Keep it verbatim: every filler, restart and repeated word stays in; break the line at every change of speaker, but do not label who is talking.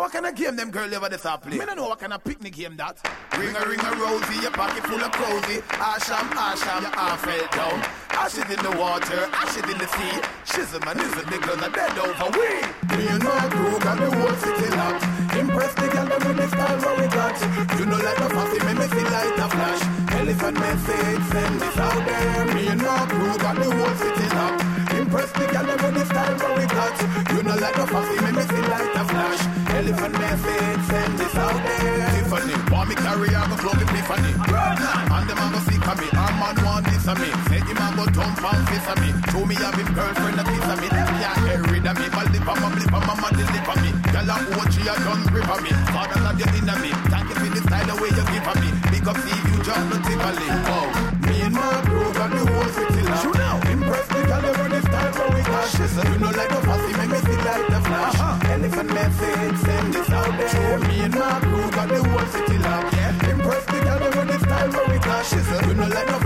what kind of game them girl ever this are play. Me don't know what kind of picnic game that. Ring a ring a rosy, your pocket full of cozy. Asham, asham, your arm fell down. Ashes in the water, ashes in the sea. Shizzle and ism, the girls are dead over we. Me and my crew got the whole city locked. Impress the girl with the style what we got. You know like a fussy, me me see like a flash. Elephant message, send this out there. Me and my crew got the whole city locked. Impress the girl with the style what we got. You know like a fussy, me me see like a flash. Elephant message, send this out there. Tiffany, want me carry out the flow with Tiffany. And the man go see me, our man want this of me. Say the man go thump and kiss of me. Show me have him girlfriend a kiss of me. Them can't get rid of me. My lip on my lip on my mother lip on me. Girl a watch you a done grip on me. Father love you in me. Thank you for the style the way you give on me. Big up see you just no tickling. Oh, me and my crew got the whole city locked. Shoot now. Impress the girl over the style for we got. She said you know like a fussy, make me see like the flash. Uh-huh. Elephant message, send this out there. Me and my crew got the whole city locked. Yeah. Impress the girl over the style for we got. She said you know like a